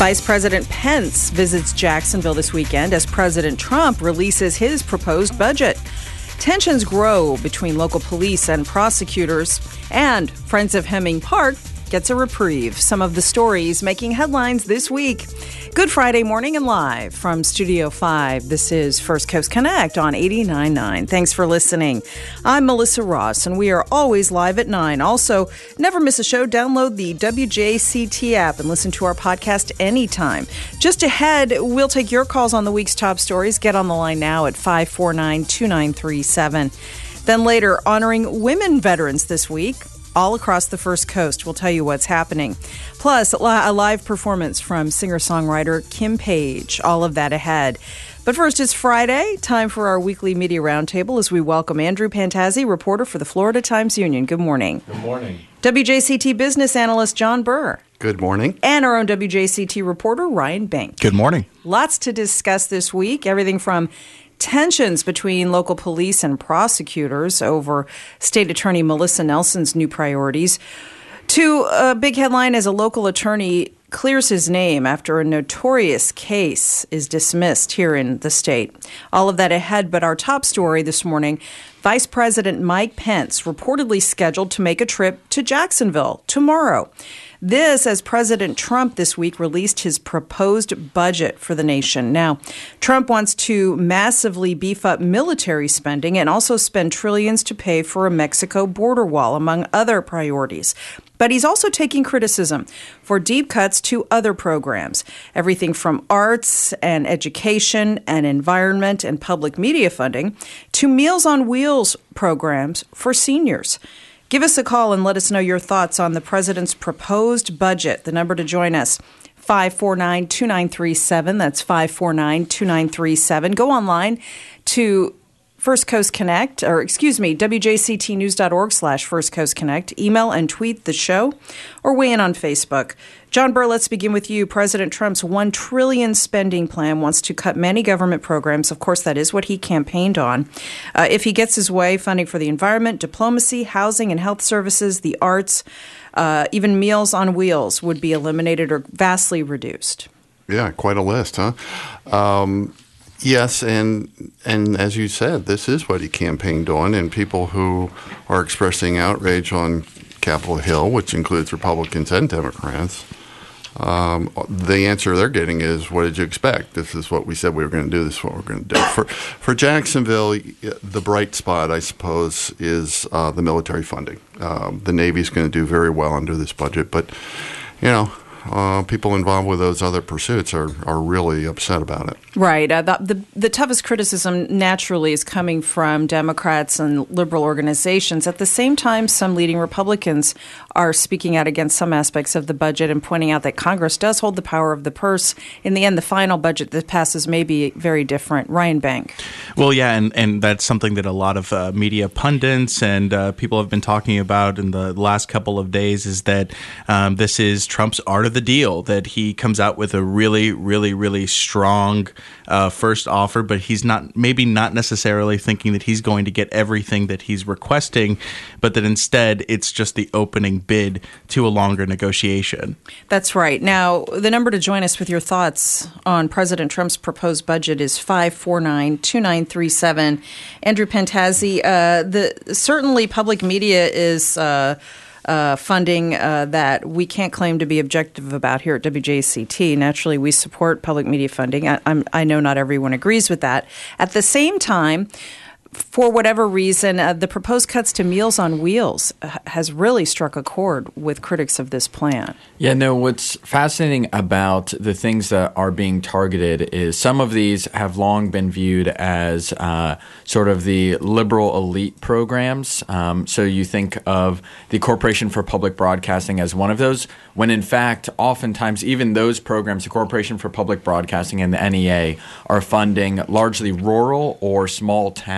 Vice President Pence visits Jacksonville this weekend as President Trump releases his proposed budget. Tensions grow between local police and prosecutors, and Friends of Hemming Park gets a reprieve. Some of the stories making headlines this week. Good Friday morning and live from Studio 5. This is First Coast Connect on 89.9. Thanks for listening. I'm Melissa Ross, and we are always live at 9. Also, never miss a show. Download the WJCT app and listen to our podcast anytime. Just ahead, we'll take your calls on the week's top stories. Get on the line now at 549-2937. Then later, honoring women veterans this week. All across the First Coast. We'll tell you what's happening. Plus, a live performance from singer-songwriter Kim Page. All of that ahead. But first, it's Friday. Time for our weekly media roundtable as we welcome Andrew Pantazzi, reporter for the Florida Times-Union. Good morning. Good morning. WJCT business analyst John Burr. Good morning. And our own WJCT reporter Ryan Bank. Good morning. Lots to discuss this week. Everything from tensions between local police and prosecutors over State Attorney Melissa Nelson's new priorities, to a big headline as a local attorney clears his name after a notorious case is dismissed here in the state. All of that ahead, but our top story this morning, Vice President Mike Pence reportedly scheduled to make a trip to Jacksonville tomorrow. This as President Trump this week released his proposed budget for the nation. Now, Trump wants to massively beef up military spending and also spend trillions to pay for a Mexico border wall, among other priorities. But he's also taking criticism for deep cuts to other programs, everything from arts and education and environment and public media funding to Meals on Wheels programs for seniors. Give us a call and let us know your thoughts on the president's proposed budget. The number to join us, 549-2937. That's 549-2937. Go online to First Coast Connect, WJCTnews.org/First Coast Connect. Email and tweet the show or weigh in on Facebook. John Burr, let's begin with you. President Trump's $1 trillion spending plan wants to cut many government programs. Of course, that is what he campaigned on. If he gets his way, funding for the environment, diplomacy, housing and health services, the arts, even Meals on Wheels would be eliminated or vastly reduced. Yeah, quite a list, huh? Yes, and as you said, this is what he campaigned on, and people who are expressing outrage on Capitol Hill, which includes Republicans and Democrats, the answer they're getting is, what did you expect? This is what we said we were going to do. This is what we're going to do. For Jacksonville, the bright spot, I suppose, is the military funding. The Navy's going to do very well under this budget, but, people involved with those other pursuits are really upset about it. Right. The toughest criticism naturally is coming from Democrats and liberal organizations. At the same time, some leading Republicans are speaking out against some aspects of the budget and pointing out that Congress does hold the power of the purse. In the end, the final budget that passes may be very different. Ryan Bank. Well, yeah, and that's something that a lot of media pundits and people have been talking about in the last couple of days, is that this is Trump's art of the deal, that he comes out with a really, really, really strong first offer, but he's not necessarily thinking that he's going to get everything that he's requesting, but that instead it's just the opening bid to a longer negotiation. That's right. Now, the number to join us with your thoughts on President Trump's proposed budget is 549-2937. Andrew Pantazzi, certainly public media is funding that we can't claim to be objective about here at WJCT. Naturally, we support public media funding. I know not everyone agrees with that. At the same time, for whatever reason, the proposed cuts to Meals on Wheels has really struck a chord with critics of this plan. Yeah, no, what's fascinating about the things that are being targeted is some of these have long been viewed as sort of the liberal elite programs. So you think of the Corporation for Public Broadcasting as one of those, when in fact, oftentimes even those programs, the Corporation for Public Broadcasting and the NEA, are funding largely rural or small town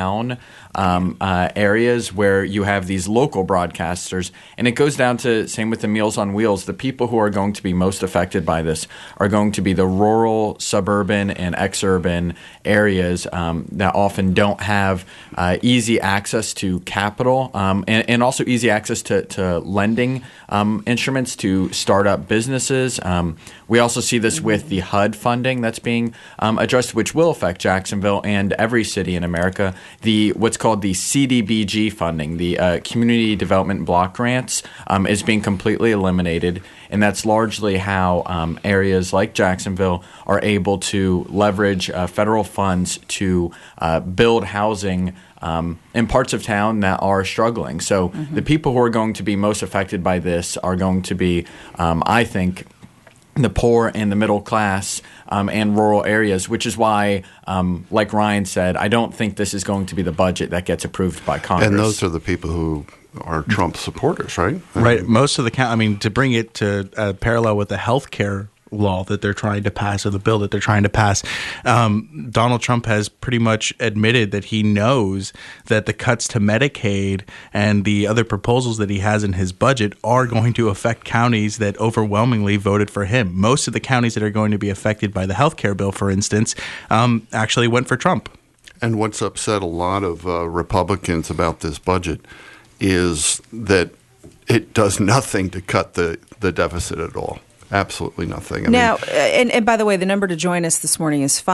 areas where you have these local broadcasters. And it goes down to same with the Meals on Wheels. The people who are going to be most affected by this are going to be the rural, suburban, and exurban areas that often don't have easy access to capital and also easy access to lending instruments to start up businesses. We also see this with the HUD funding that's being addressed, which will affect Jacksonville and every city in America. What's called the CDBG funding, the Community Development Block Grants, is being completely eliminated. And that's largely how areas like Jacksonville are able to leverage federal funds to build housing in parts of town that are struggling. So the people who are going to be most affected by this are going to be, I think, the poor and the middle class and rural areas, which is why, like Ryan said, I don't think this is going to be the budget that gets approved by Congress. And those are the people who are Trump supporters, right? Right. Most of the to bring it to parallel with the health care law that they're trying to pass, or the bill that they're trying to pass, Donald Trump has pretty much admitted that he knows that the cuts to Medicaid and the other proposals that he has in his budget are going to affect counties that overwhelmingly voted for him. Most of the counties that are going to be affected by the health care bill, for instance, actually went for Trump. And what's upset a lot of Republicans about this budget is that it does nothing to cut the deficit at all. Absolutely nothing. And by the way, the number to join us this morning is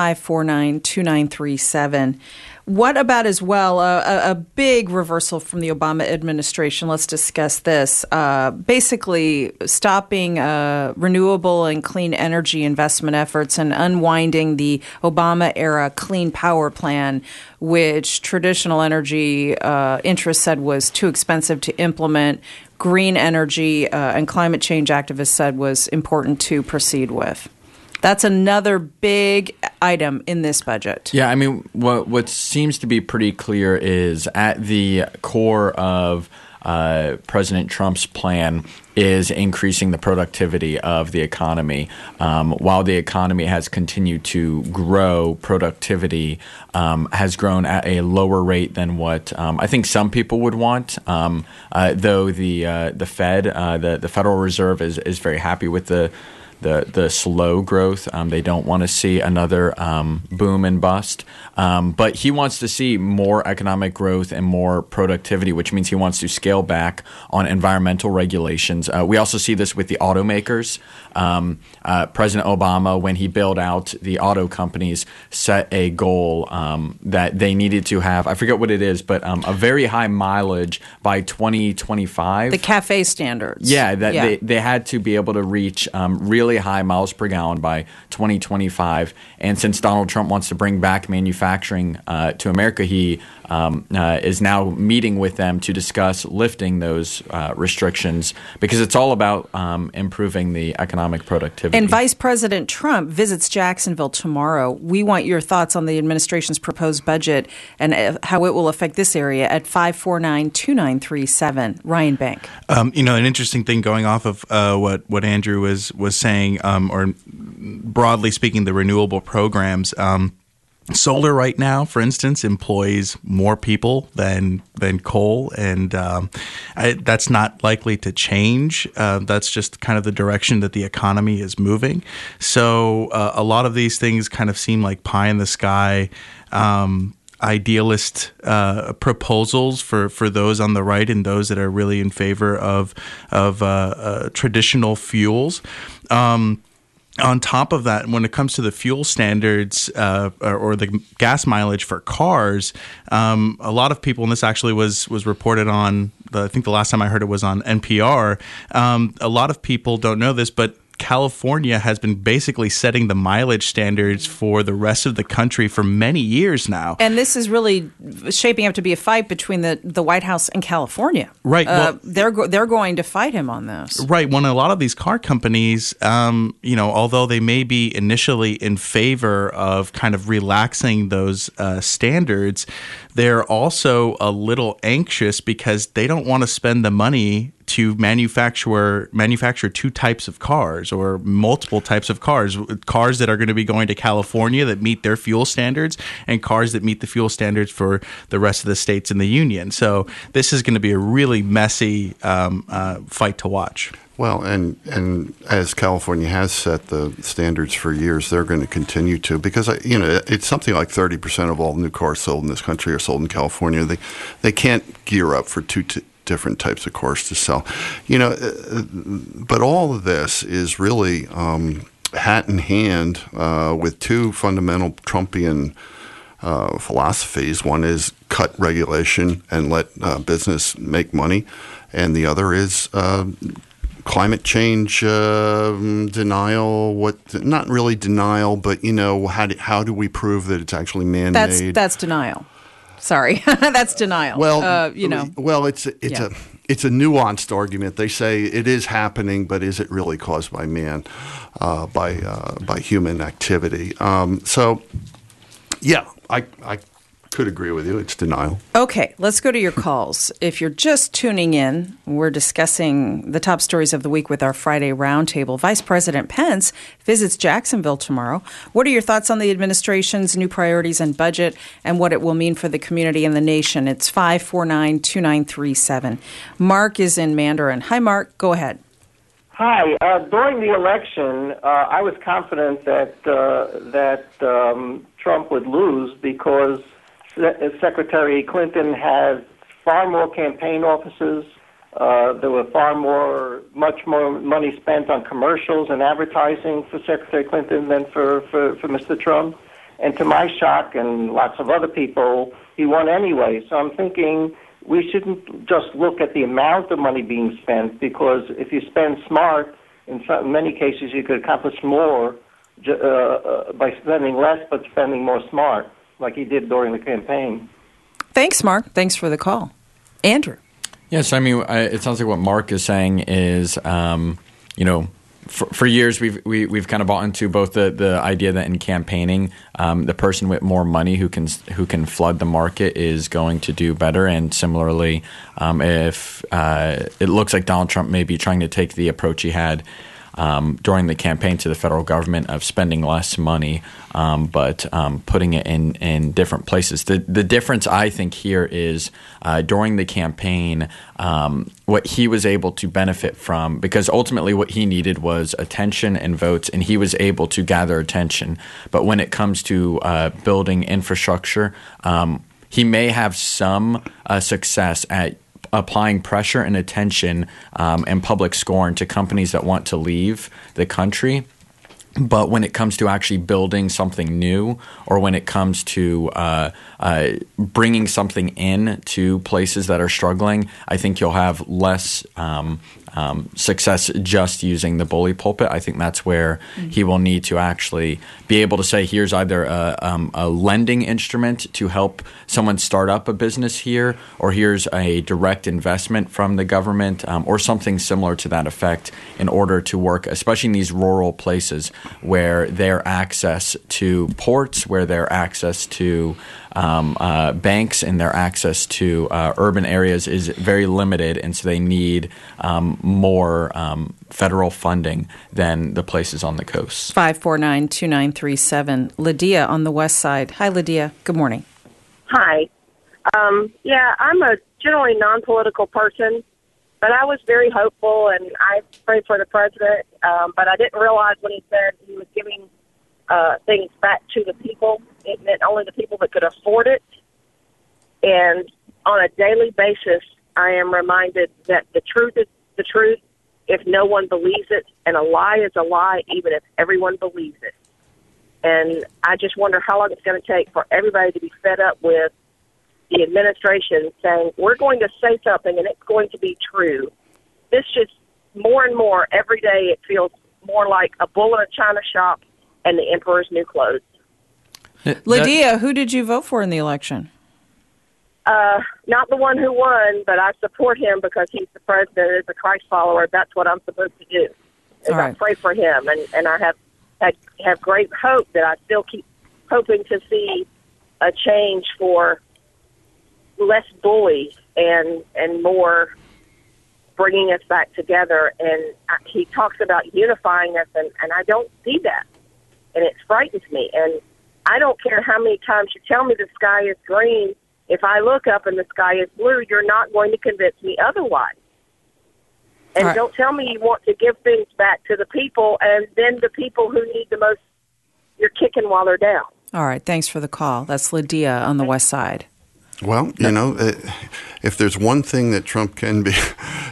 549-2937. What about as well a big reversal from the Obama administration? Let's discuss this. Basically, stopping renewable and clean energy investment efforts and unwinding the Obama-era Clean Power Plan, which traditional energy interests said was too expensive to implement. Green energy and climate change activists said was important to proceed with. That's another big item in this budget. Yeah, I mean, what seems to be pretty clear is at the core of President Trump's plan is increasing the productivity of the economy. While the economy has continued to grow, productivity has grown at a lower rate than what I think some people would want. Though the Fed, the Federal Reserve, is very happy with the slow growth. They don't want to see another boom and bust. But he wants to see more economic growth and more productivity, which means he wants to scale back on environmental regulations. We also see this with the automakers. President Obama, when he bailed out the auto companies, set a goal that they needed to have, I forget what it is, but a very high mileage by 2025. The CAFE standards. Yeah, they had to be able to reach really high miles per gallon by 2025. And since Donald Trump wants to bring back manufacturing to America, he is now meeting with them to discuss lifting those restrictions, because it's all about improving the economic productivity. And Vice President Trump visits Jacksonville tomorrow. We want your thoughts on the administration's proposed budget and how it will affect this area at 549-2937. Ryan Bank. An interesting thing going off of what Andrew was saying, or broadly speaking, the renewable programs. Solar right now, for instance, employs more people than coal, and that's not likely to change. That's just kind of the direction that the economy is moving. So a lot of these things kind of seem like pie in the sky idealist proposals for those on the right and those that are really in favor of traditional fuels. On top of that, when it comes to the fuel standards or the gas mileage for cars, a lot of people, and this actually was reported on, I think the last time I heard it was on NPR, a lot of people don't know this, but California has been basically setting the mileage standards for the rest of the country for many years now. And this is really shaping up to be a fight between the White House and California. Right. They're going to fight him on this. Right. When a lot of these car companies, although they may be initially in favor of kind of relaxing those standards, they're also a little anxious because they don't want to spend the money to manufacture two types of cars or multiple types of cars that are going to be going to California that meet their fuel standards and cars that meet the fuel standards for the rest of the states in the union. So this is going to be a really messy fight to watch. Well, and as California has set the standards for years, they're going to continue to, because it's something like 30% of all new cars sold in this country are sold in California. They can't gear up for two different types of cars to sell, but all of this is really hat in hand with two fundamental Trumpian philosophies. One is cut regulation and let business make money, and the other is climate change denial. Not really denial, but how do we prove that it's actually man-made? That's denial. Sorry, that's denial. Well, it's a nuanced argument. They say it is happening, but is it really caused by man, by human activity? I could agree with you. It's denial. Okay, let's go to your calls. If you're just tuning in, we're discussing the top stories of the week with our Friday roundtable. Vice President Pence visits Jacksonville tomorrow. What are your thoughts on the administration's new priorities and budget and what it will mean for the community and the nation? It's 549-2937. Mark is in Mandarin. Hi, Mark. Go ahead. Hi. During the election, I was confident that Trump would lose because Secretary Clinton has far more campaign offices. There were much more money spent on commercials and advertising for Secretary Clinton than for Mr. Trump. And to my shock and lots of other people, he won anyway. So I'm thinking we shouldn't just look at the amount of money being spent, because if you spend smart, in many cases you could accomplish more by spending less but spending more smart, like he did during the campaign. Thanks, Mark. Thanks for the call. Andrew. Yes, I mean, it sounds like what Mark is saying is, for years we've kind of bought into both the idea that in campaigning, the person with more money who can flood the market is going to do better, and similarly, if it looks like Donald Trump may be trying to take the approach he had during the campaign to the federal government of spending less money, but putting it in different places. The difference, I think, here is during the campaign, what he was able to benefit from, because ultimately what he needed was attention and votes, and he was able to gather attention. But when it comes to building infrastructure, he may have some success at applying pressure and attention and public scorn to companies that want to leave the country. But when it comes to actually building something new, or when it comes to bringing something in to places that are struggling, I think you'll have less success just using the bully pulpit. I think that's where he will need to actually be able to say, here's either a lending instrument to help someone start up a business here, or here's a direct investment from the government, or something similar to that effect, in order to work, especially in these rural places where their access to ports, where their access to banks and their access to urban areas is very limited, and so they need more federal funding than the places on the coast. 549-2937. Lydia on the west side. Hi, Lydia. Good morning. Hi. I'm a generally non-political person, but I was very hopeful, and I prayed for the president, but I didn't realize when he said he was giving things back to the people, it meant only the people that could afford it. And on a daily basis, I am reminded that the truth is the truth if no one believes it, and a lie is a lie even if everyone believes it. And I just wonder how long it's going to take for everybody to be fed up with the administration saying, we're going to say something and it's going to be true. This just more and more every day, it feels more like a bull in a china shop and the emperor's new clothes. Lydia, who did you vote for in the election? Not the one who won, but I support him because he's the president. As a Christ follower, that's what I'm supposed to do. Is I pray for him, and I have great hope that I still keep hoping to see a change for less bully and more bringing us back together. And he talks about unifying us, and I don't see that. And it frightens me. And I don't care how many times you tell me the sky is green. If I look up and the sky is blue, you're not going to convince me otherwise. And right. Don't tell me you want to give things back to the people, and then the people who need the most, you're kicking while they're down. All right. Thanks for the call. That's Lydia on the West Side. Well, you know, if there's one thing that Trump can be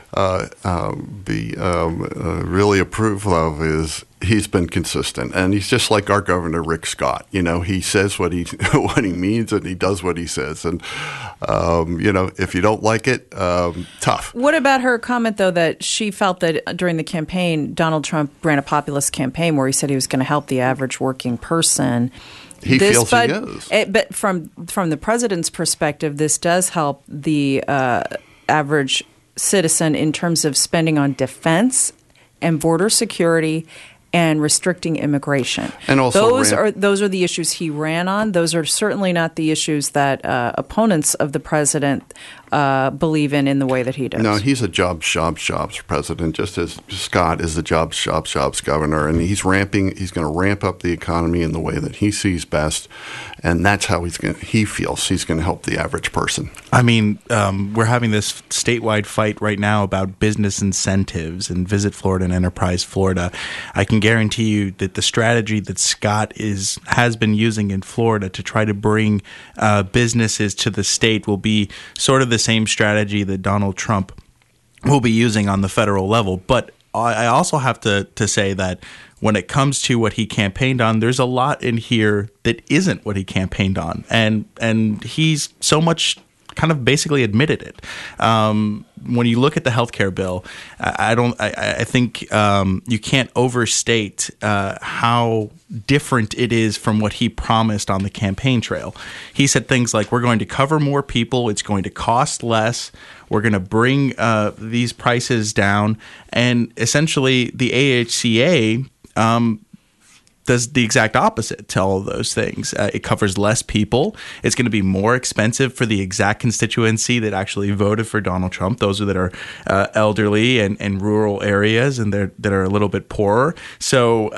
really approve of is he's been consistent, and he's just like our governor Rick Scott. You know, he says what he means, and he does what he says. And you know, if you don't like it, tough. What about her comment, though, that she felt that during the campaign, Donald Trump ran a populist campaign where he said he was going to help the average working person? He feels he is. But from the president's perspective, this does help the average citizen in terms of spending on defense and border security and restricting immigration. And also those are the issues he ran on. Those are certainly not the issues that opponents of the president believe in the way that he does. No, he's a jobs president, just as Scott is the jobs governor, and he's going to ramp up the economy in the way that he sees best, and that's how he feels he's going to help the average person. I mean, we're having this statewide fight right now about business incentives and Visit Florida and Enterprise Florida. I can guarantee you that the strategy that Scott has been using in Florida to try to bring businesses to the state will be sort of the same strategy that Donald Trump will be using on the federal level. But I also have to say that when it comes to what he campaigned on, there's a lot in here that isn't what he campaigned on. And he's so much kind of basically admitted it. When you look at the healthcare bill, I think you can't overstate how different it is from what he promised on the campaign trail. He said things like, we're going to cover more people, it's going to cost less, we're going to bring these prices down, and essentially the AHCA does the exact opposite to all of those things. It covers less people. It's going to be more expensive for the exact constituency that actually voted for Donald Trump, those that are elderly and rural areas and that are a little bit poorer. So,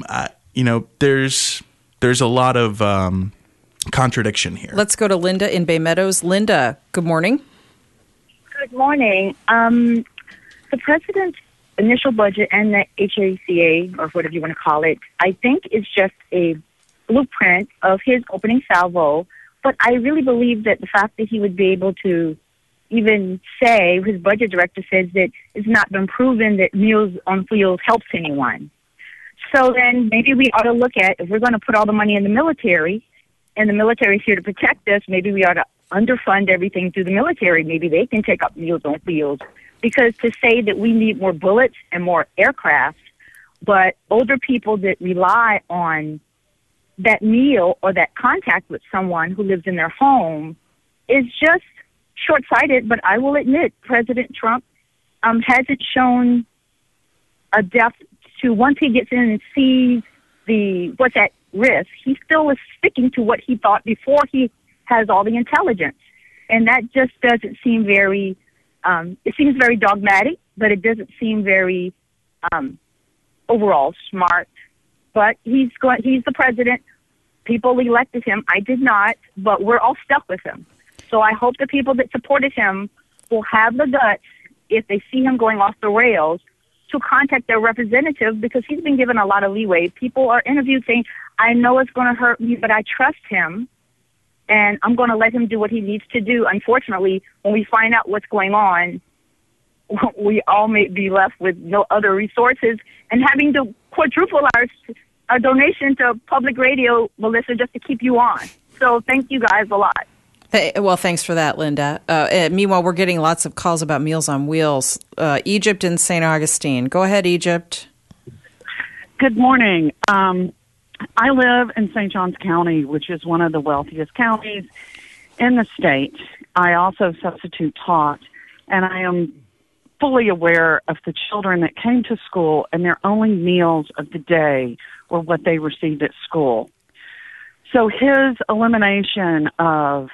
there's a lot of contradiction here. Let's go to Linda in Bay Meadows. Linda, good morning. Good morning. The president's initial budget and the HACA, or whatever you want to call it, I think is just a blueprint of his opening salvo. But I really believe that the fact that he would be able to even say, his budget director says that it's not been proven that Meals on Wheels helps anyone. So then maybe we ought to look at, if we're going to put all the money in the military, and the military is here to protect us, maybe we ought to underfund everything through the military. Maybe they can take up Meals on Wheels. Because to say that we need more bullets and more aircraft, but older people that rely on that meal or that contact with someone who lives in their home is just short-sighted. But I will admit, President Trump hasn't shown a depth to, once he gets in and sees what's at risk, he still is sticking to what he thought before he has all the intelligence. And that just doesn't seem very... it seems very dogmatic, but it doesn't seem very overall smart. But he's the president. People elected him. I did not, but we're all stuck with him. So I hope the people that supported him will have the guts, if they see him going off the rails, to contact their representative, because he's been given a lot of leeway. People are interviewed saying, I know it's going to hurt me, but I trust him. And I'm going to let him do what he needs to do. Unfortunately, when we find out what's going on, we all may be left with no other resources and having to quadruple our donation to public radio, Melissa, just to keep you on. So thank you guys a lot. Well, thanks for that, Linda. Meanwhile, we're getting lots of calls about Meals on Wheels. Egypt and St. Augustine. Go ahead, Egypt. Good morning. I live in St. Johns County, which is one of the wealthiest counties in the state. I also substitute taught, and I am fully aware of the children that came to school and their only meals of the day were what they received at school. So his elimination of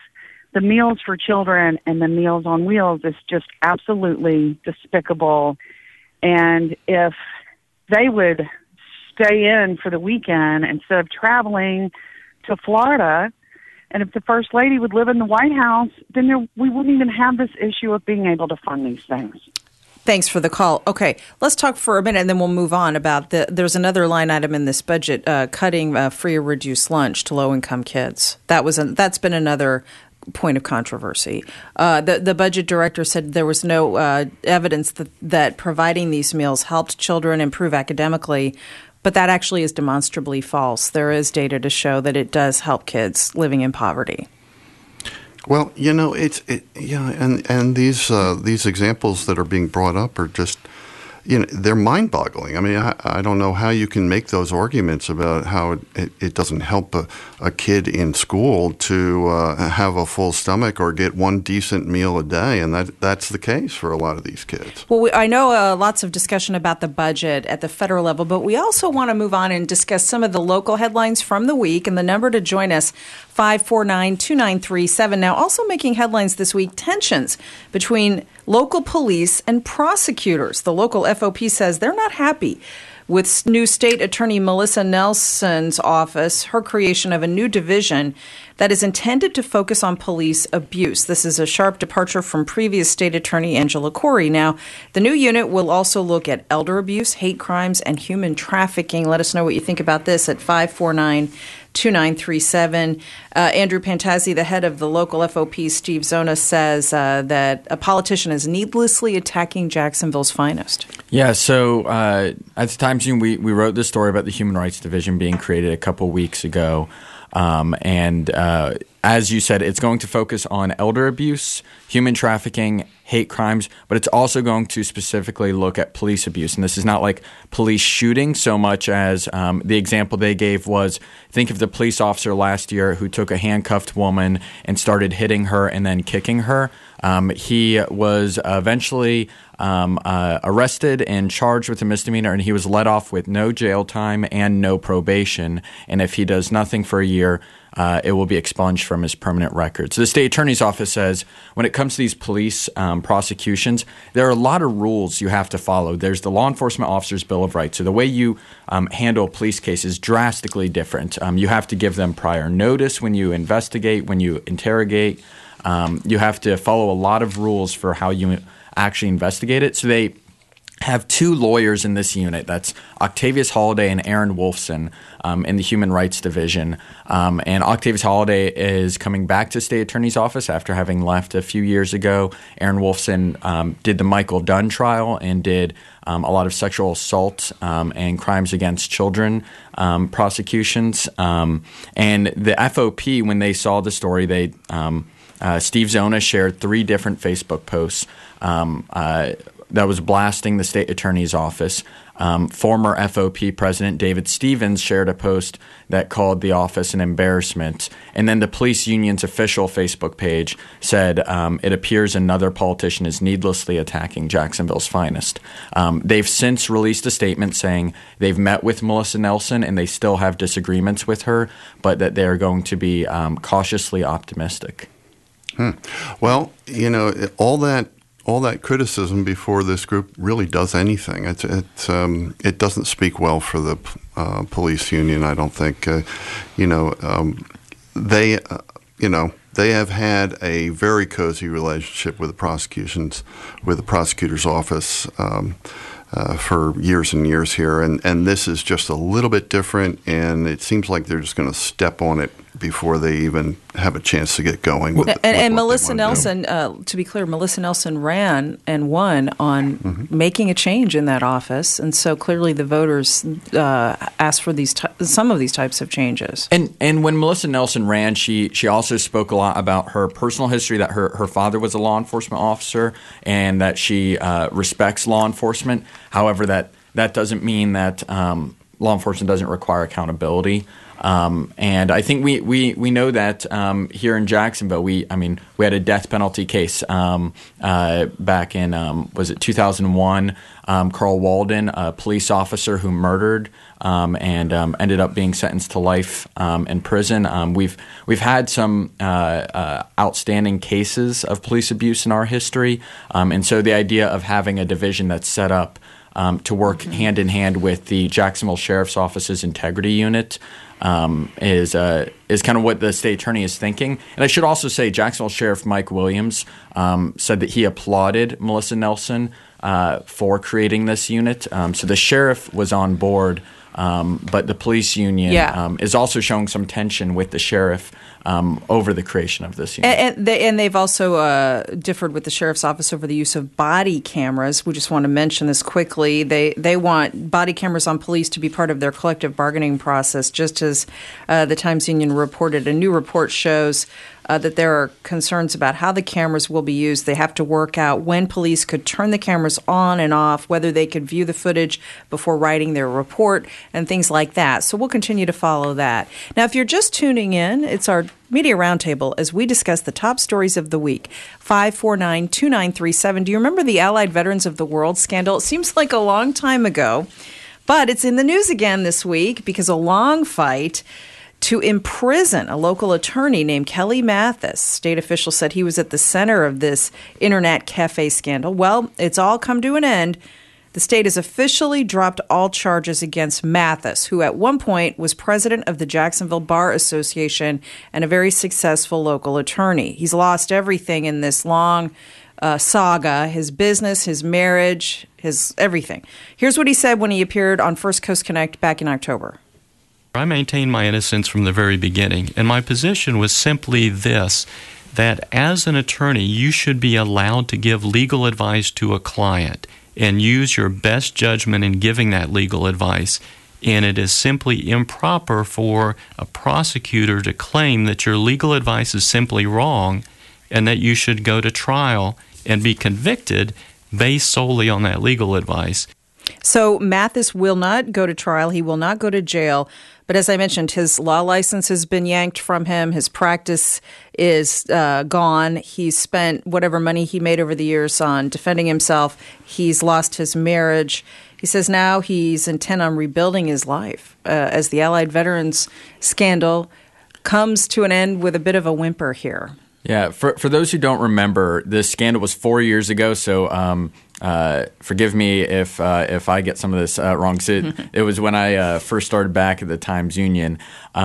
the Meals for Children and the Meals on Wheels is just absolutely despicable. And if they would stay in for the weekend instead of traveling to Florida, and if the First Lady would live in the White House, then we wouldn't even have this issue of being able to fund these things. Thanks for the call. Okay, let's talk for a minute, and then we'll move on about there's another line item in this budget, cutting free or reduced lunch to low-income kids. That's been another point of controversy. The budget director said there was no evidence that providing these meals helped children improve academically, but that actually is demonstrably false. There is data to show that it does help kids living in poverty. Well, and these examples that are being brought up are just, they're mind-boggling. I mean, I don't know how you can make those arguments about how it doesn't help a kid in school to have a full stomach or get one decent meal a day, and that's the case for a lot of these kids. Well, I know lots of discussion about the budget at the federal level, but we also want to move on and discuss some of the local headlines from the week, and the number to join us, 549-2937. Now, also making headlines this week, tensions between local police and prosecutors. The local FOP says they're not happy with new State Attorney Melissa Nelson's office, her creation of a new division that is intended to focus on police abuse. This is a sharp departure from previous State Attorney Angela Corey. Now, the new unit will also look at elder abuse, hate crimes, and human trafficking. Let us know what you think about this at 549-2937. Andrew Pantazzi, the head of the local FOP, Steve Zona, says that a politician is needlessly attacking Jacksonville's finest. Yeah, so at the Times we wrote this story about the Human Rights Division being created a couple weeks ago. And as you said, it's going to focus on elder abuse, human trafficking, hate crimes, but it's also going to specifically look at police abuse. And this is not like police shooting so much as the example they gave was, think of the police officer last year who took a handcuffed woman and started hitting her and then kicking her. He was eventually arrested and charged with a misdemeanor, and he was let off with no jail time and no probation. And if he does nothing for a year, it will be expunged from his permanent record. So the state attorney's office says when it comes to these police prosecutions, there are a lot of rules you have to follow. There's the Law Enforcement Officer's Bill of Rights. So the way you handle a police case is drastically different. You have to give them prior notice when you investigate, when you interrogate. You have to follow a lot of rules for how you actually investigate it. So they have two lawyers in this unit. That's Octavius Holliday and Aaron Wolfson in the Human Rights Division. And Octavius Holliday is coming back to State Attorney's Office after having left a few years ago. Aaron Wolfson did the Michael Dunn trial and did a lot of sexual assault and crimes against children prosecutions. And the FOP, when they saw the story, they Steve Zona shared 3 different Facebook posts that was blasting the state attorney's office. Former FOP President David Stevens shared a post that called the office an embarrassment. And then the police union's official Facebook page said, it appears another politician is needlessly attacking Jacksonville's finest. They've since released a statement saying they've met with Melissa Nelson and they still have disagreements with her, but that they're going to be cautiously optimistic. Well, all that criticism before this group really does anything. It doesn't speak well for the police union. I don't think. They have had a very cozy relationship with the prosecutor's office for years and years here, and this is just a little bit different. And it seems like they're just going to step on it before they even have a chance to get going. And Melissa Nelson, to be clear, Melissa Nelson ran and won on making a change in that office, and so clearly the voters asked for some of these types of changes. And when Melissa Nelson ran, she also spoke a lot about her personal history, that her father was a law enforcement officer, and that she respects law enforcement. However, that doesn't mean that law enforcement doesn't require accountability. And I think we know that here in Jacksonville, we had a death penalty case back in was it 2001? Carl Walden, a police officer who murdered and ended up being sentenced to life in prison. We've had some outstanding cases of police abuse in our history, and so the idea of having a division that's set up to work hand in hand with the Jacksonville Sheriff's Office's Integrity Unit is kind of what the state attorney is thinking. And I should also say Jacksonville Sheriff Mike Williams said that he applauded Melissa Nelson for creating this unit. So the sheriff was on board, but the police union is also showing some tension with the sheriff over the creation of this unit. And they've also differed with the sheriff's office over the use of body cameras. We just want to mention this quickly. They want body cameras on police to be part of their collective bargaining process, just as the Times Union reported. A new report shows that there are concerns about how the cameras will be used. They have to work out when police could turn the cameras on and off, whether they could view the footage before writing their report, and things like that. So we'll continue to follow that. Now, if you're just tuning in, it's our Media Roundtable as we discuss the top stories of the week. 549-2937. Do you remember the Allied Veterans of the World scandal? It seems like a long time ago, but it's in the news again this week because a long fight to imprison a local attorney named Kelly Mathis. State officials said he was at the center of this internet cafe scandal. Well, it's all come to an end. The state has officially dropped all charges against Mathis, who at one point was president of the Jacksonville Bar Association and a very successful local attorney. He's lost everything in this long saga, his business, his marriage, his everything. Here's what he said when he appeared on First Coast Connect back in October. I maintained my innocence from the very beginning, and my position was simply this, that as an attorney, you should be allowed to give legal advice to a client and use your best judgment in giving that legal advice. And it is simply improper for a prosecutor to claim that your legal advice is simply wrong and that you should go to trial and be convicted based solely on that legal advice. So Mathis will not go to trial. He will not go to jail. But as I mentioned, his law license has been yanked from him. His practice is gone. He's spent whatever money he made over the years on defending himself. He's lost his marriage. He says now he's intent on rebuilding his life as the Allied Veterans scandal comes to an end with a bit of a whimper here. Yeah, for those who don't remember, this scandal was 4 years ago, so forgive me if I get some of this wrong. So it was when I first started back at the Times Union.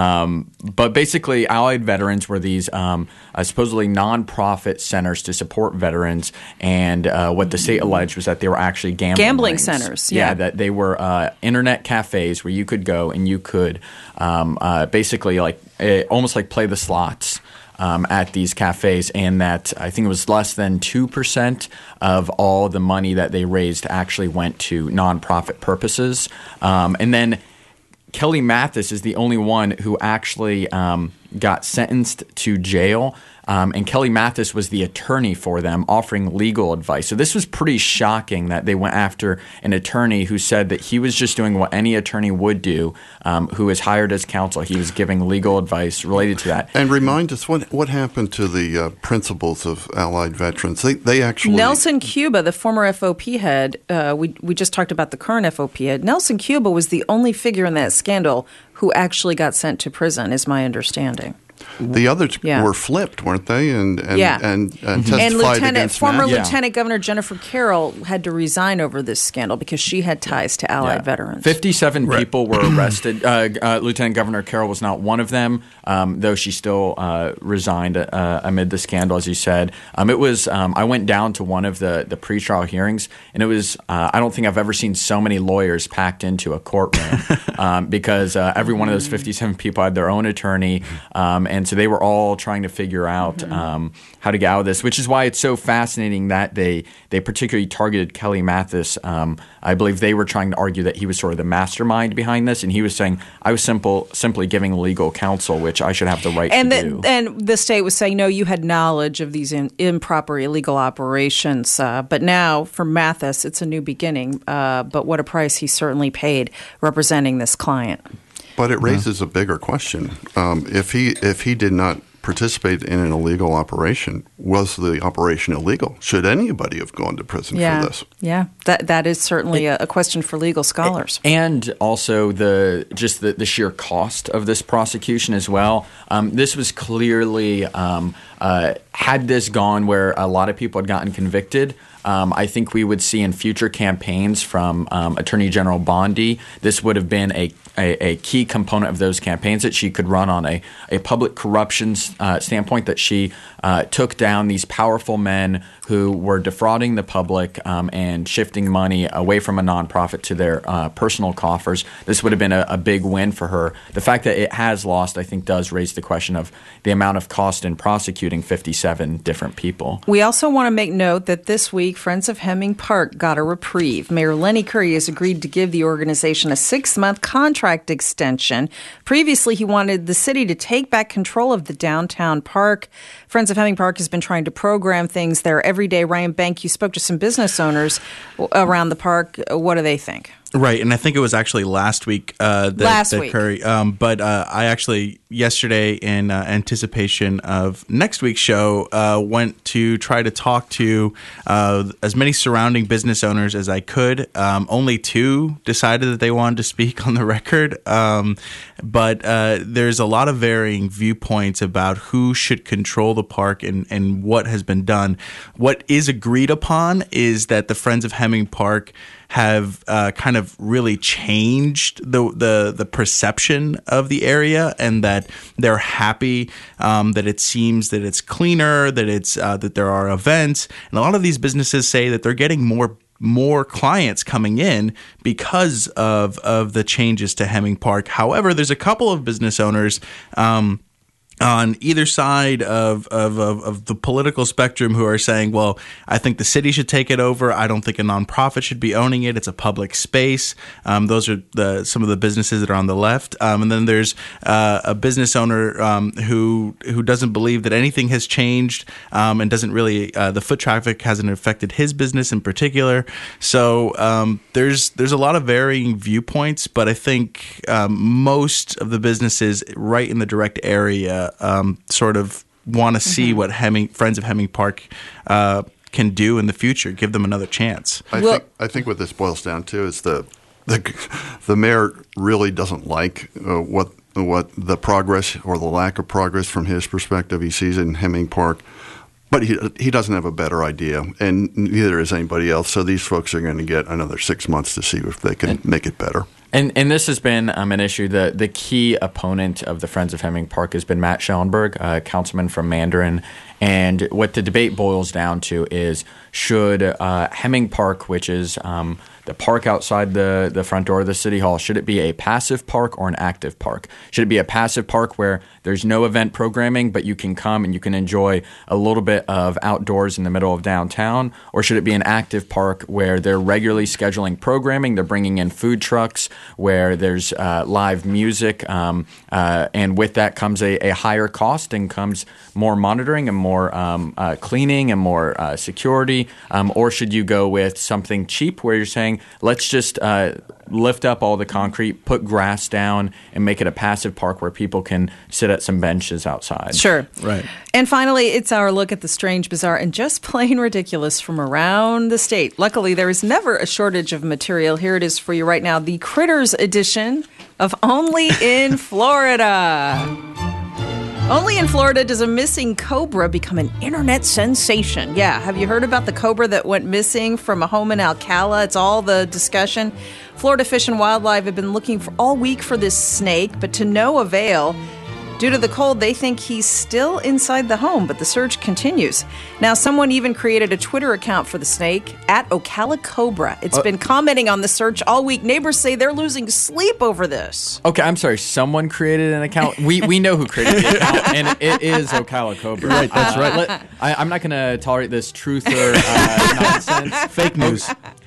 But basically, Allied Veterans were these supposedly nonprofit centers to support veterans, and what the state alleged was that they were actually gambling rings. Centers. Yeah, that they were internet cafes where you could go and you could basically almost like play the slots. At these cafes, and that I think it was less than 2% of all the money that they raised actually went to nonprofit purposes. And then Kelly Mathis is the only one who actually got sentenced to jail. And Kelly Mathis was the attorney for them, offering legal advice. So this was pretty shocking that they went after an attorney who said that he was just doing what any attorney would do, who is hired as counsel. He was giving legal advice related to that. And remind us, what happened to the principals of Allied Veterans? They actually... Nelson Cuba, the former FOP head, we just talked about the current FOP head. Nelson Cuba was the only figure in that scandal who actually got sent to prison, is my understanding. The others were flipped, weren't they? And testified against former Lieutenant Governor Jennifer Carroll had to resign over this scandal because she had ties to Allied veterans. 57 people were arrested. Lieutenant Governor Carroll was not one of them, though she still resigned amid the scandal, as you said. It was. I went down to one of the pretrial hearings, and it was. I don't think I've ever seen so many lawyers packed into a courtroom because every one of those 57 people had their own attorney. And so they were all trying to figure out how to get out of this, which is why it's so fascinating that they particularly targeted Kelly Mathis. I believe they were trying to argue that he was sort of the mastermind behind this, and he was saying, I was simply giving legal counsel, which I should have the right to do. And the state was saying, no, you had knowledge of these improper illegal operations. But now, for Mathis, it's a new beginning. But what a price he certainly paid representing this client. But it raises a bigger question. If he did not participate in an illegal operation, was the operation illegal? Should anybody have gone to prison for this? Yeah, that is certainly a question for legal scholars. And also the sheer cost of this prosecution as well. This was clearly, had this gone where a lot of people had gotten convicted, I think we would see in future campaigns from Attorney General Bondi, this would have been a key component of those campaigns, that she could run on a public corruption standpoint, that she took down these powerful men who were defrauding the public and shifting money away from a nonprofit to their personal coffers. This would have been a big win for her. The fact that it has lost, I think, does raise the question of the amount of cost in prosecuting 57 different people. We also want to make note that this week, Friends of Hemming Park got a reprieve. Mayor Lenny Curry has agreed to give the organization a 6-month contract extension. Previously, he wanted the city to take back control of the downtown park. Friends of Hemming Park has been trying to program things there every day. Ryan Bank, you spoke to some business owners around the park. What do they think? Right, and I think it was actually last week that Curry. But I actually yesterday, in anticipation of next week's show, went to try to talk to as many surrounding business owners as I could. Only 2 decided that they wanted to speak on the record. But there's a lot of varying viewpoints about who should control the park and what has been done. What is agreed upon is that the Friends of Hemming Park have kind of really changed the perception of the area, and that they're happy that it seems that it's cleaner, that it's that there are events, and a lot of these businesses say that they're getting more clients coming in because of the changes to Hemming Park. However, there's a couple of business owners on either side of the political spectrum who are saying, well, I think the city should take it over. I don't think a nonprofit should be owning it. It's a public space. Those are some of the businesses that are on the left. And then there's a business owner who doesn't believe that anything has changed and doesn't really the foot traffic hasn't affected his business in particular. So there's a lot of varying viewpoints, but I think most of the businesses right in the direct area sort of want to see what Friends of Hemming Park can do in the future. Give them another chance. I think what this boils down to is the mayor really doesn't like what the progress or the lack of progress from his perspective he sees in Hemming Park. But he doesn't have a better idea, and neither is anybody else. So these folks are going to get another 6 months to see if they can make it better. And this has been an issue. The key opponent of the Friends of Hemming Park has been Matt Schellenberg, a councilman from Mandarin. And what the debate boils down to is, should Hemming Park, which is the park outside the front door of the city hall, should it be a passive park or an active park? Should it be a passive park where there's no event programming, but you can come and you can enjoy a little bit of outdoors in the middle of downtown? Or should it be an active park where they're regularly scheduling programming, they're bringing in food trucks, where there's live music, and with that comes a higher cost and comes more monitoring and more cleaning and more security? Or should you go with something cheap where you're saying, let's just lift up all the concrete, put grass down, and make it a passive park where people can sit at some benches outside? Sure. Right. And finally, it's our look at the strange, bizarre, and just plain ridiculous from around the state. Luckily, there is never a shortage of material. Here it is for you right now, the Critters edition of Only in Florida. Only in Florida does a missing cobra become an internet sensation. Yeah, have you heard about the cobra that went missing from a home in Alcala? It's all the discussion. Florida Fish and Wildlife have been looking for all week for this snake, but to no avail. Due to the cold, they think he's still inside the home, but the search continues. Now, someone even created a Twitter account for the snake, at Ocala Cobra. It's been commenting on the search all week. Neighbors say they're losing sleep over this. Okay, I'm sorry. Someone created an account. We know who created the account, and it is Ocala Cobra. Right, that's right. I'm not going to tolerate this truther nonsense. Fake news.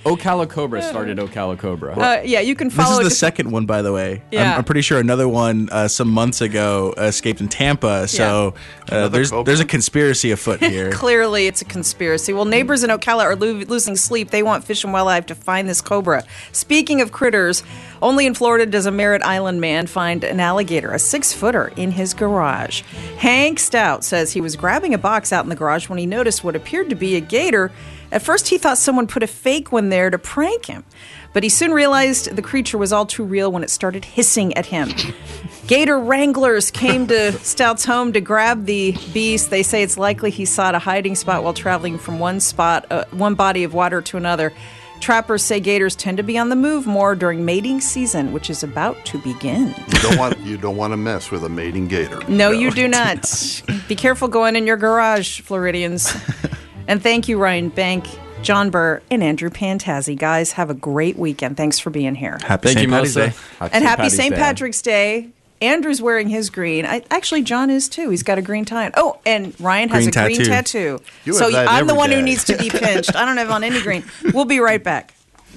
Ocala Cobra started Ocala Cobra. Yeah, you can This follow is the it. second one, by the way. Yeah. I'm pretty sure another one some months ago escaped in Tampa. So there's a conspiracy afoot here. Clearly, it's a conspiracy. Well, neighbors in Ocala are losing sleep. They want Fish and Wildlife to find this cobra. Speaking of critters, only in Florida does a Merritt Island man find an alligator, a 6-footer, in his garage. Hank Stout says he was grabbing a box out in the garage when he noticed what appeared to be a gator. At first, he thought someone put a fake one there to prank him, but he soon realized the creature was all too real when it started hissing at him. Gator wranglers came to Stout's home to grab the beast. They say it's likely he sought a hiding spot while traveling from one body of water to another. Trappers say gators tend to be on the move more during mating season, which is about to begin. You don't want to mess with a mating gator. No, you do not. Be careful going in your garage, Floridians. And thank you, Ryan Bank, John Burr, and Andrew Pantazzi. Guys, have a great weekend. Thanks for being here. Happy St. Patty's Day. And happy St. Patrick's Day. Andrew's wearing his green. Actually, John is too. He's got a green tie on. Oh, and Ryan has a green tattoo. So I'm the one who needs to be pinched. I don't have on any green. We'll be right back.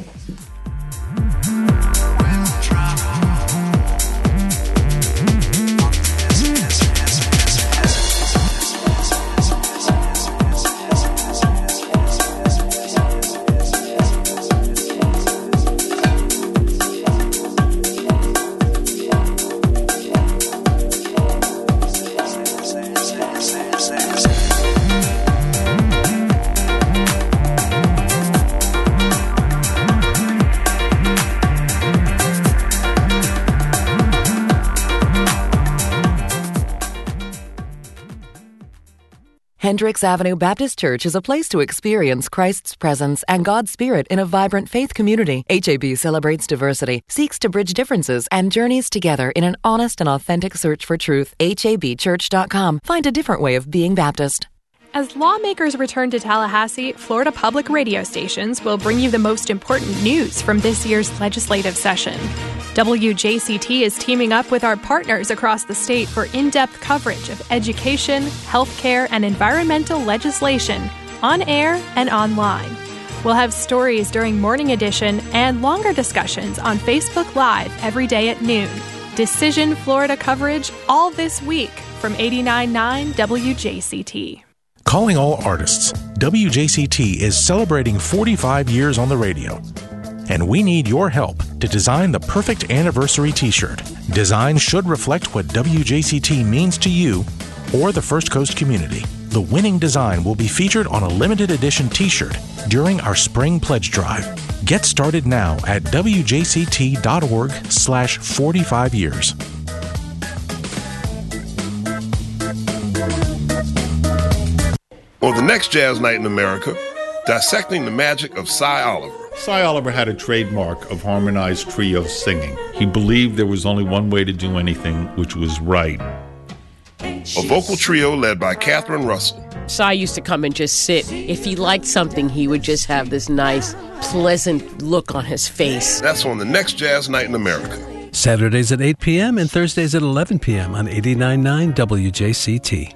Hendricks Avenue Baptist Church is a place to experience Christ's presence and God's Spirit in a vibrant faith community. HAB celebrates diversity, seeks to bridge differences, and journeys together in an honest and authentic search for truth. HABchurch.com. Find a different way of being Baptist. As lawmakers return to Tallahassee, Florida Public Radio stations will bring you the most important news from this year's legislative session. WJCT is teaming up with our partners across the state for in-depth coverage of education, healthcare, and environmental legislation on air and online. We'll have stories during Morning Edition and longer discussions on Facebook Live every day at noon. Decision Florida coverage all this week from 89.9 WJCT. Calling all artists, WJCT is celebrating 45 years on the radio. And we need your help to design the perfect anniversary t-shirt. Design should reflect what WJCT means to you or the First Coast community. The winning design will be featured on a limited edition t-shirt during our spring pledge drive. Get started now at wjct.org/45 years. On the next Jazz Night in America, dissecting the magic of Cy Oliver. Cy Oliver had a trademark of harmonized trio singing. He believed there was only one way to do anything, which was right. A vocal trio led by Catherine Russell. Cy used to come and just sit. If he liked something, he would just have this nice, pleasant look on his face. That's on the next Jazz Night in America. Saturdays at 8 p.m. and Thursdays at 11 p.m. on 89.9 WJCT.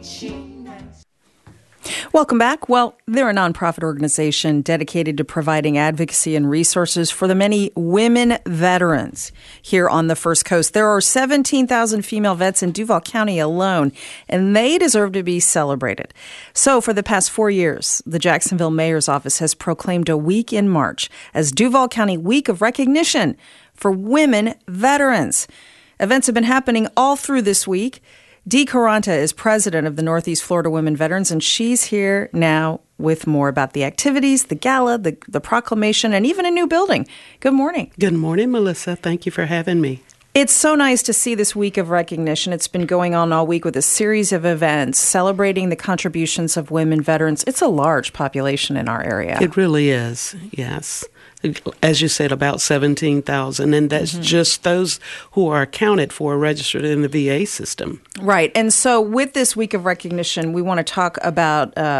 Welcome back. Well, they're a nonprofit organization dedicated to providing advocacy and resources for the many women veterans here on the First Coast. There are 17,000 female vets in Duval County alone, and they deserve to be celebrated. So for the past 4 years, the Jacksonville Mayor's Office has proclaimed a week in March as Duval County Week of Recognition for Women Veterans. Events have been happening all through this week. Dee Caranta is president of the Northeast Florida Women Veterans, and she's here now with more about the activities, the gala, the proclamation, and even a new building. Good morning. Good morning, Melissa. Thank you for having me. It's so nice to see this week of recognition. It's been going on all week with a series of events celebrating the contributions of women veterans. It's a large population in our area. It really is, yes. As you said, about 17,000, and that's just those who are accounted for registered in the VA system. Right. And so with this week of recognition, we want to talk about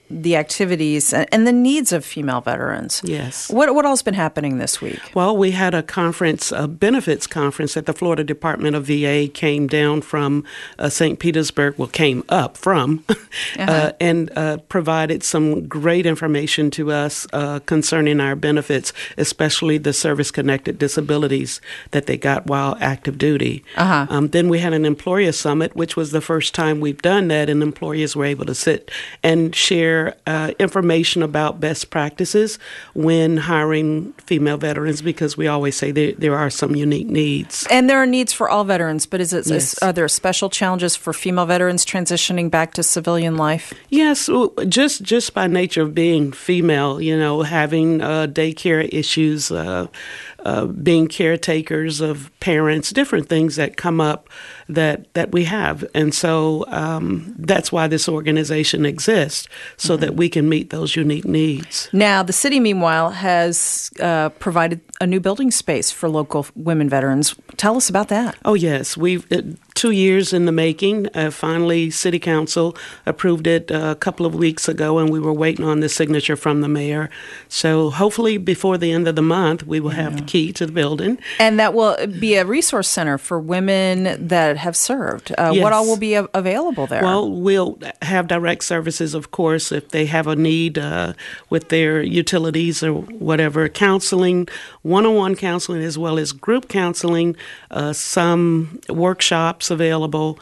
the activities and the needs of female veterans. Yes. What all's been happening this week? Well, we had a conference, a benefits conference at the Florida Department of VA, came down from St. Petersburg, came up from, and provided some great information to us concerning our benefits, especially the service-connected disabilities that they got while active duty. Then we had an employer summit, which was the first time we've done that, and employers were able to sit and share information about best practices when hiring female veterans, because we always say there are some unique needs. And there are needs for all veterans, but Yes. are there special challenges for female veterans transitioning back to civilian life? Yes, just by nature of being female, having daycare issues, being caretakers of parents, different things that come up that we have. And so that's why this organization exists, so that we can meet those unique needs. Now, the city, meanwhile, has provided a new building space for local women veterans. Tell us about that. Oh, yes. We've 2 years in the making. Finally, City Council approved it a couple of weeks ago, and we were waiting on the signature from the mayor. So hopefully before the end of the month, we will have the key to the building. And that will be a resource center for women that have served. Yes. What all will be available there? Well, we'll have direct services, of course, if they have a need with their utilities or whatever, counseling, one-on-one counseling, as well as group counseling, some workshops available.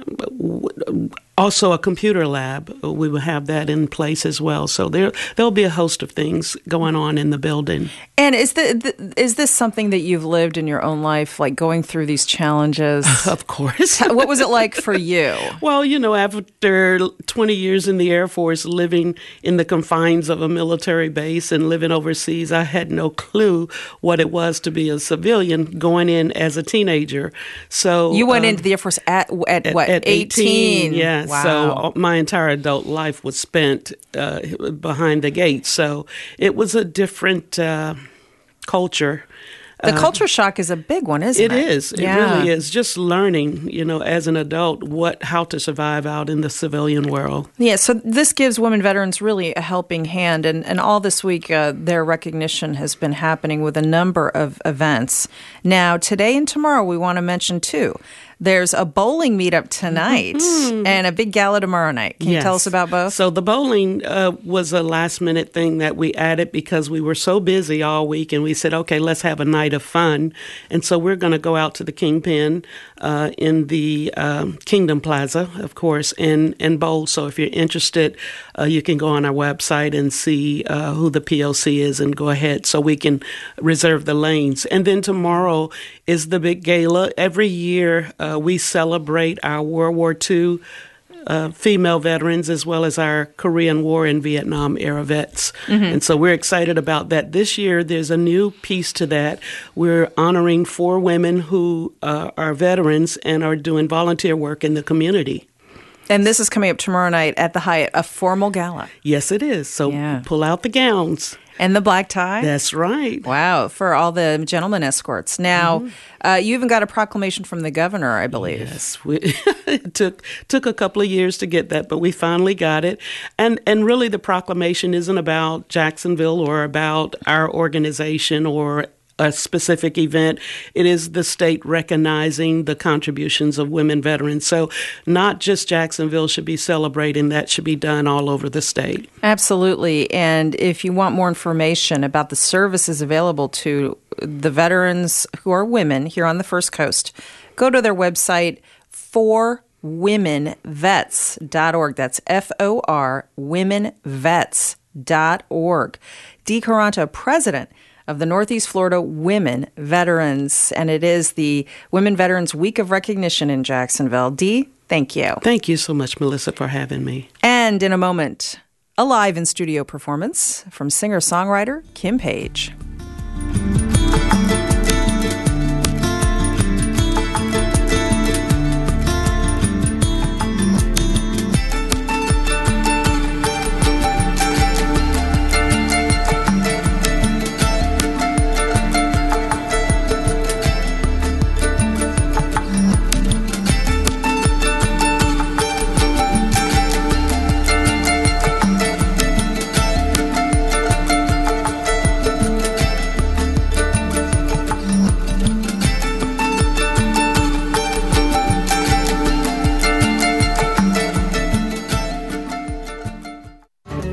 Also, a computer lab, we will have that in place as well. So there'll be a host of things going on in the building. And is this something that you've lived in your own life, like going through these challenges? Of course. What was it like for you? Well, after 20 years in the Air Force, living in the confines of a military base and living overseas, I had no clue what it was to be a civilian going in as a teenager. So you went into the Air Force at what? At 18. Yeah. Wow. So my entire adult life was spent behind the gates. So it was a different culture. The culture shock is a big one, isn't it? It is. It really is. Just learning, as an adult, how to survive out in the civilian world. Yeah, so this gives women veterans really a helping hand. And all this week, their recognition has been happening with a number of events. Now, today and tomorrow, we want to mention two. There's a bowling meetup tonight and a big gala tomorrow night. Can you tell us about both? So the bowling was a last-minute thing that we added because we were so busy all week, and we said, okay, let's have a night of fun. And so we're going to go out to the Kingpin in the Kingdom Plaza, of course, and bowl. So if you're interested, you can go on our website and see who the PLC is and go ahead so we can reserve the lanes. And then tomorrow is the big gala. Every year, we celebrate our World War II female veterans as well as our Korean War and Vietnam era vets. And so we're excited about that. This year, there's a new piece to that. We're honoring 4 women who are veterans and are doing volunteer work in the community. And this is coming up tomorrow night at the Hyatt, a formal gala. Yes, it is. So pull out the gowns. And the black tie? That's right. Wow, for all the gentlemen escorts. Now, you even got a proclamation from the governor, I believe. Yes, it took a couple of years to get that, but we finally got it. And really the proclamation isn't about Jacksonville or about our organization or a specific event. It is the state recognizing the contributions of women veterans. So not just Jacksonville should be celebrating, that should be done all over the state. Absolutely. And if you want more information about the services available to the veterans who are women here on the First Coast, go to their website, forwomenvets.org. That's FOR, womenvets.org. Dee Caranta, president of the Northeast Florida Women Veterans, and it is the Women Veterans Week of Recognition in Jacksonville. Dee, thank you. Thank you so much, Melissa, for having me. And in a moment, a live in-studio performance from singer-songwriter Kim Page.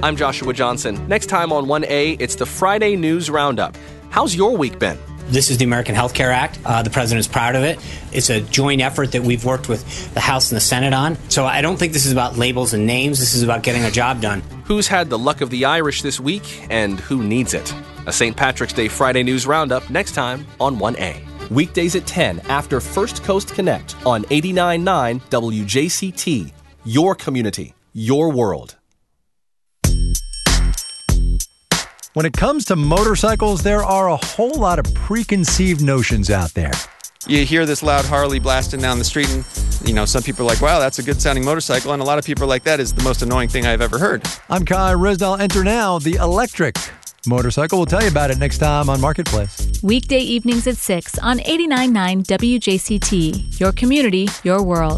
I'm Joshua Johnson. Next time on 1A, it's the Friday News Roundup. How's your week been? This is the American Health Care Act. The president is proud of it. It's a joint effort that we've worked with the House and the Senate on. So I don't think this is about labels and names. This is about getting a job done. Who's had the luck of the Irish this week, and who needs it? A St. Patrick's Day Friday News Roundup next time on 1A. Weekdays at 10 after First Coast Connect on 89.9 WJCT. Your community, your world. When it comes to motorcycles, there are a whole lot of preconceived notions out there. You hear this loud Harley blasting down the street and, some people are like, wow, that's a good sounding motorcycle. And a lot of people are like, that is the most annoying thing I've ever heard. I'm Kai Resdal. Enter now the electric motorcycle. We'll tell you about it next time on Marketplace. Weekday evenings at 6 on 89.9 WJCT. Your community, your world.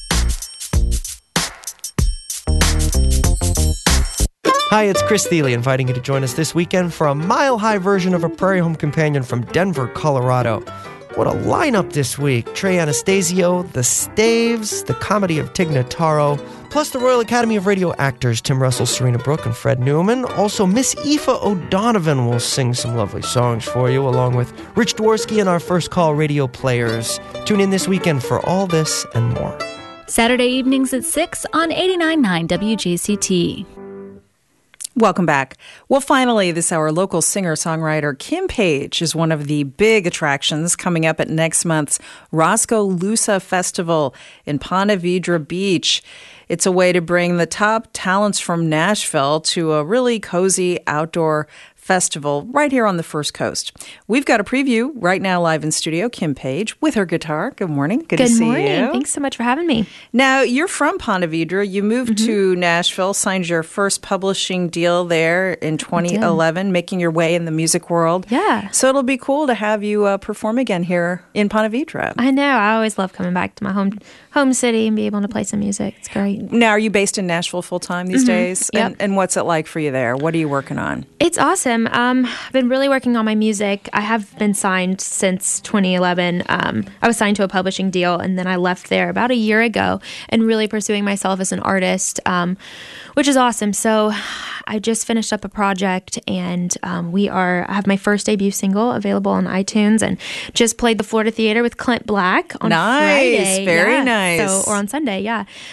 Hi, it's Chris Thiele inviting you to join us this weekend for a mile-high version of a Prairie Home Companion from Denver, Colorado. What a lineup this week. Trey Anastasio, The Staves, the comedy of Tig Notaro, plus the Royal Academy of Radio actors Tim Russell, Serena Brooke, and Fred Newman. Also, Miss Aoife O'Donovan will sing some lovely songs for you, along with Rich Dworsky and our First Call radio players. Tune in this weekend for all this and more. Saturday evenings at 6 on 89.9 WJCT. Welcome back. Well, finally, this hour, local singer-songwriter Kim Page is one of the big attractions coming up at next month's Roscoe-Lusa Festival in Ponte Vedra Beach. It's a way to bring the top talents from Nashville to a really cozy outdoor festival right here on the First Coast. We've got a preview right now live in studio. Kim Page with her guitar. Good morning. Good to see you. Good morning. Thanks so much for having me. Now, you're from Ponte Vedra. You moved to Nashville, signed your first publishing deal there in 2011, making your way in the music world. Yeah. So it'll be cool to have you perform again here in Ponte Vedra. I know. I always love coming back to my home city and be able to play some music. It's great. Now, are you based in Nashville full-time these days? Yep. And what's it like for you there? What are you working on? It's awesome. I've been really working on my music. I have been signed since 2011. I was signed to a publishing deal, and then I left there about a year ago and really pursuing myself as an artist, which is awesome. So I just finished up a project, and I have my first debut single available on iTunes, and just played the Florida Theater with Clint Black on Friday. Very nice. Or on Sunday,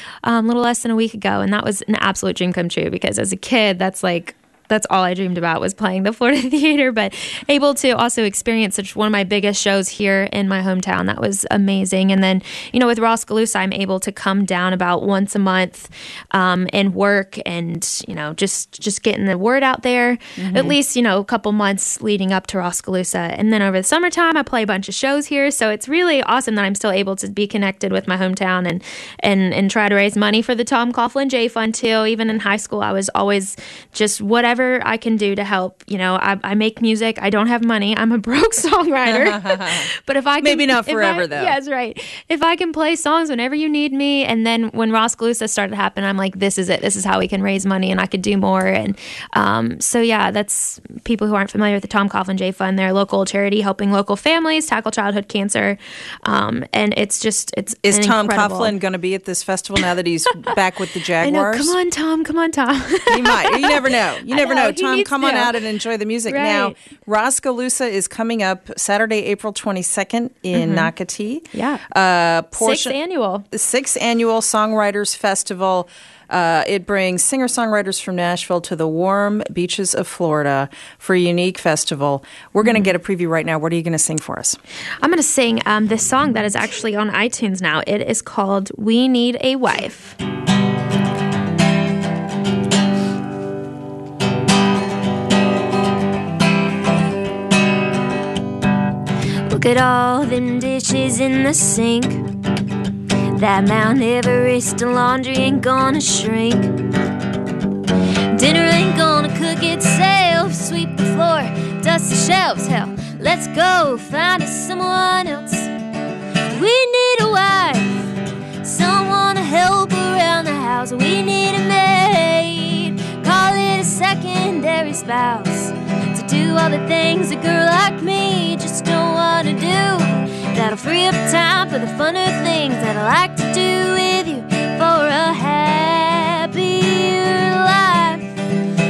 a little less than a week ago, and that was an absolute dream come true because as a kid, that's all I dreamed about was playing the Florida Theater, but able to also experience one of my biggest shows here in my hometown. That was amazing. And then, with Roscoe-Lusa, I'm able to come down about once a month and work and, just getting the word out there, at least, a couple months leading up to Roscoe-Lusa. And then over the summertime, I play a bunch of shows here. So it's really awesome that I'm still able to be connected with my hometown and try to raise money for the Tom Coughlin J Fund too. Even in high school, I was always just whatever I can do to help. I make music. I don't have money. I'm a broke songwriter. But if I can, maybe not forever though. Yeah, that's right. If I can play songs whenever you need me, and then when Roscoe-Lusa started to happen, I'm like, this is it. This is how we can raise money, and I could do more. And that's people who aren't familiar with the Tom Coughlin J Fund. They're a local charity helping local families tackle childhood cancer. And it's is Tom Coughlin going to be at this festival now that he's back with the Jaguars? I know. Come on, Tom. He might. You never know. You never know. Tom, come on to. out and enjoy the music. Right. Now, Roscoe-Lusa is coming up Saturday, April 22nd in Nocatee. Yeah. Sixth annual Songwriters Festival. It brings singer-songwriters from Nashville to the warm beaches of Florida for a unique festival. We're going to get a preview right now. What are you going to sing for us? I'm going to sing this song that is actually on iTunes now. It is called We Need a Wife. Look at all them dishes in the sink. That Mount Everest of laundry ain't gonna shrink. Dinner ain't gonna cook itself. Sweep the floor, dust the shelves. Hell, let's go find us someone else. We need a wife, someone to help around the house. We need a maid, call it a secondary spouse, to do all the things a girl like me just don't wanna do. That'll free up time for the funner things that I like to do with you for a happier life.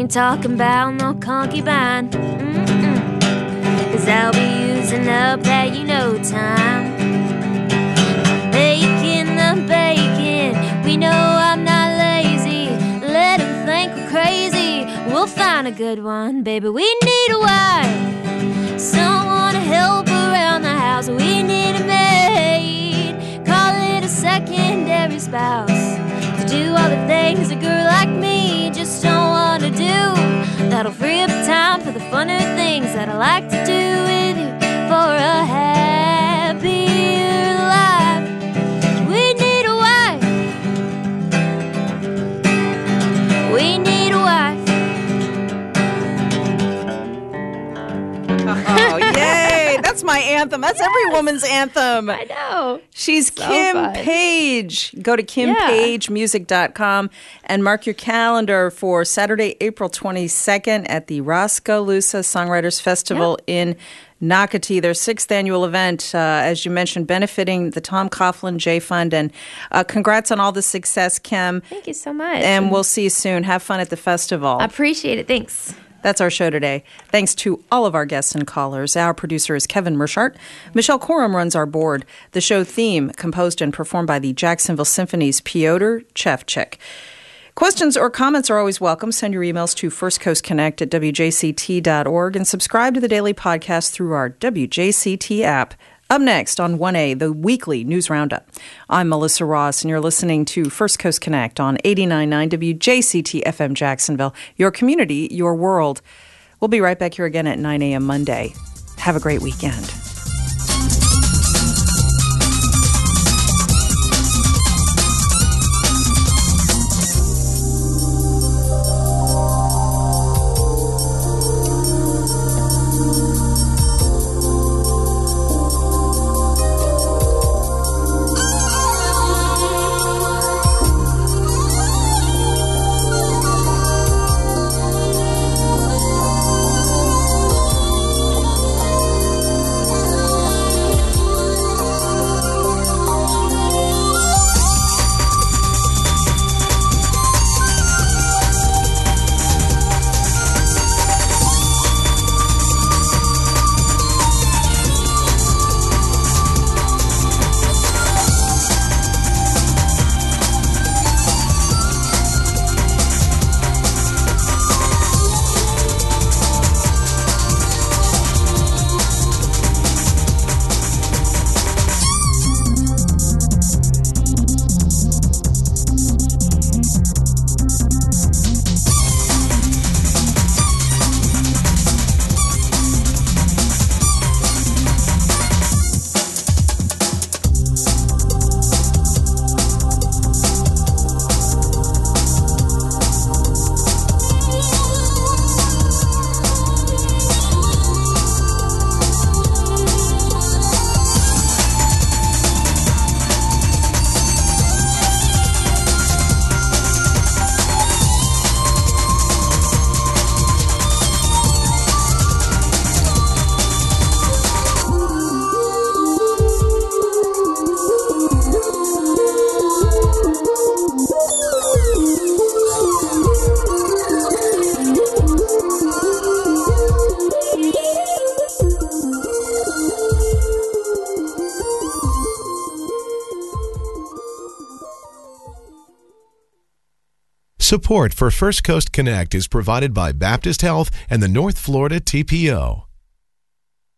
ain't talking about no concubine. Cause I'll be using up that you know time. Making the bacon, we know I'm not lazy. Let them think we're crazy, we'll find a good one. Baby, we need a wife, someone to help around the house. We need a maid, call it a secondary spouse, to do all the things a girl like me just don't want to do. That'll free up time for the funner things that I like to do with you for a happier life. We need a wife. We need a wife. Oh, yay! That's my anthem. That's every woman's anthem. I know. She's So Kim fun. Page. Go to KimPageMusic.com and mark your calendar for Saturday, April 22nd at the Roscalusa Songwriters Festival in Nocatee, their 6th annual event, as you mentioned, benefiting the Tom Coughlin J Fund. And congrats on all the success, Kim. Thank you so much. And we'll see you soon. Have fun at the festival. I appreciate it. Thanks. That's our show today. Thanks to all of our guests and callers. Our producer is Kevin Mershart. Michelle Corum runs our board. The show theme, composed and performed by the Jacksonville Symphony's Piotr Chevchik. Questions or comments are always welcome. Send your emails to firstcoastconnect@wjct.org and subscribe to the daily podcast through our WJCT app. Up next on 1A, the weekly news roundup. I'm Melissa Ross, and you're listening to First Coast Connect on 89.9 WJCT FM Jacksonville, your community, your world. We'll be right back here again at 9 a.m. Monday. Have a great weekend. Support for First Coast Connect is provided by Baptist Health and the North Florida TPO.